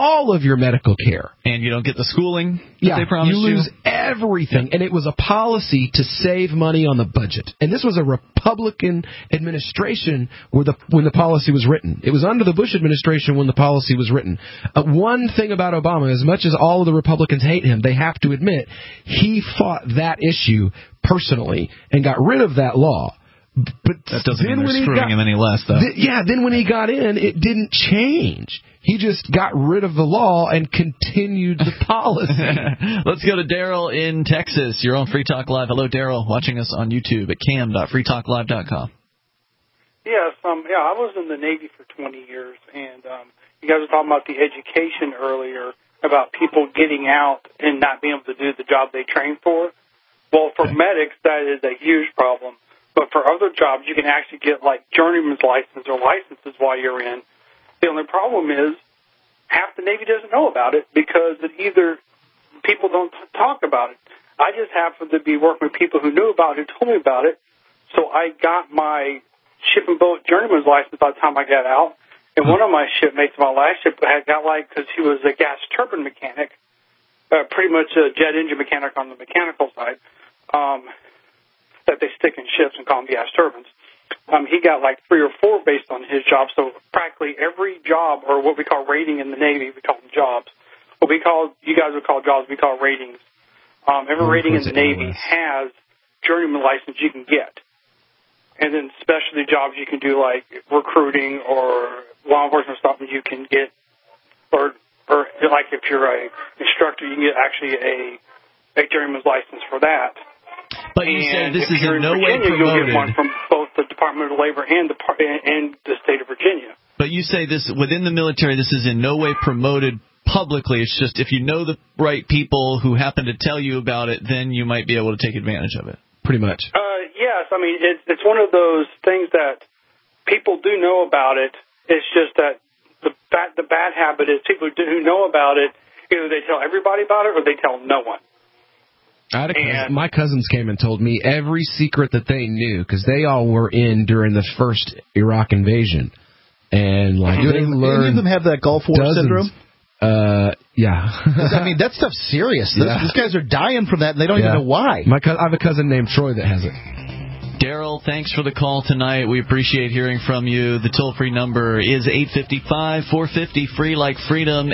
all of your medical care. And you don't get the schooling that they promised you lose everything. And it was a policy to save money on the budget. And this was a Republican administration when the policy was written. It was under the Bush administration when the policy was written. One thing about Obama, as much as all of the Republicans hate him, they have to admit he fought that issue personally and got rid of that law. But that doesn't mean they're screwing him any less, though. Then when he got in, it didn't change. He just got rid of the law and continued the policy. Let's go to Daryl in Texas. You're on Free Talk Live. Hello, Daryl, watching us on YouTube at cam.freetalklive.com. Yes, I was in the Navy for 20 years, and you guys were talking about the education earlier, about people getting out and not being able to do the job they trained for. Well, for medics, that is a huge problem. But for other jobs, you can actually get, like, journeyman's license or licenses while you're in. The only problem is half the Navy doesn't know about it because either people don't talk about it. I just happened to be working with people who knew about it, who told me about it, so I got my ship and boat journeyman's license by the time I got out. And one of my shipmates in my last ship had got, because he was a gas turbine mechanic, pretty much a jet engine mechanic on the mechanical side, that they stick in ships and call them gas turbines. He got 3 or 4 based on his job. So practically every job, or what we call rating in the Navy, we call them jobs. What you guys would call jobs, we call ratings. Every rating in the Navy has journeyman license you can get. And then specialty jobs you can do, like recruiting or law enforcement stuff you can get, or like if you're a instructor, you can get actually a journeyman's license for that. But you say this is in no way promoted. You'll get one from both the Department of Labor and the state of Virginia. But you say this within the military, this is in no way promoted publicly. It's just if you know the right people who happen to tell you about it, then you might be able to take advantage of it. Pretty much. Yes, it's one of those things that people do know about it. It's just that the bad habit is people who know about it, either they tell everybody about it or they tell no one. My cousins came and told me every secret that they knew because they all were in during the first Iraq invasion, and they learned. Any of them have that Gulf War syndrome? Yeah. That stuff's serious. These guys are dying from that, and they don't even know why. I have a cousin named Troy that has it. Daryl, thanks for the call tonight. We appreciate hearing from you. The toll-free number is 855-450-FREE like freedom,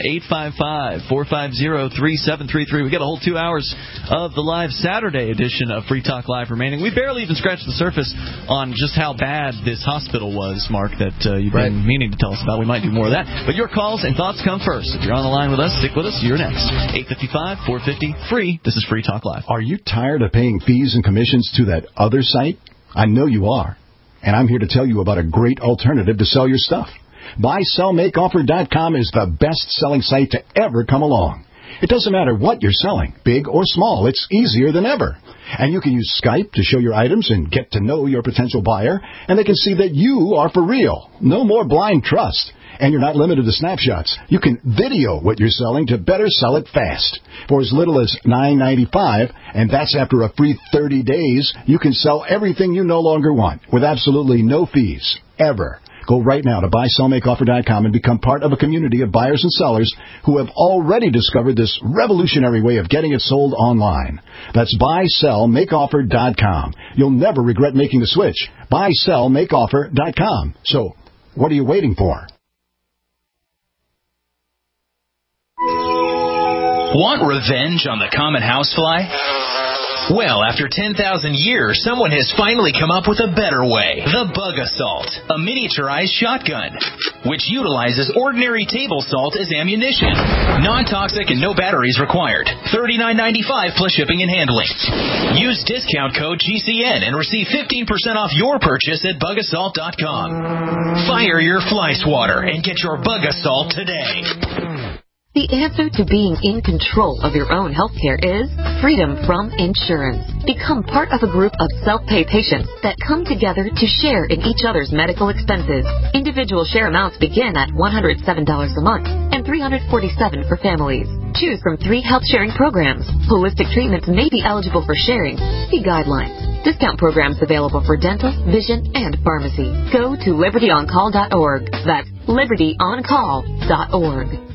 855-450-3733. We got a whole 2 hours of the live Saturday edition of Free Talk Live remaining. We barely even scratched the surface on just how bad this hospital was, Mark, that you've been meaning to tell us about. We might do more of that. But your calls and thoughts come first. If you're on the line with us, stick with us. You're next. 855-450-FREE. This is Free Talk Live. Are you tired of paying fees and commissions to that other site? I know you are, and I'm here to tell you about a great alternative to sell your stuff. BuySellMakeOffer.com is the best-selling site to ever come along. It doesn't matter what you're selling, big or small, it's easier than ever. And you can use Skype to show your items and get to know your potential buyer, and they can see that you are for real. No more blind trust. And you're not limited to snapshots. You can video what you're selling to better sell it fast. For as little as $9.95, and that's after a free 30 days, you can sell everything you no longer want with absolutely no fees, ever. Go right now to BuySellMakeOffer.com and become part of a community of buyers and sellers who have already discovered this revolutionary way of getting it sold online. That's BuySellMakeOffer.com. You'll never regret making the switch. BuySellMakeOffer.com. So, what are you waiting for? Want revenge on the common housefly? Well, after 10,000 years, someone has finally come up with a better way. The Bug Assault, a miniaturized shotgun, which utilizes ordinary table salt as ammunition. Non-toxic and no batteries required. $39.95 plus shipping and handling. Use discount code GCN and receive 15% off your purchase at bugassault.com. Fire your fly swatter and get your Bug Assault today. The answer to being in control of your own healthcare is freedom from insurance. Become part of a group of self-pay patients that come together to share in each other's medical expenses. Individual share amounts begin at $107 a month and $347 for families. Choose from 3 health sharing programs. Holistic treatments may be eligible for sharing. See guidelines. Discount programs available for dental, vision, and pharmacy. Go to libertyoncall.org. That's libertyoncall.org.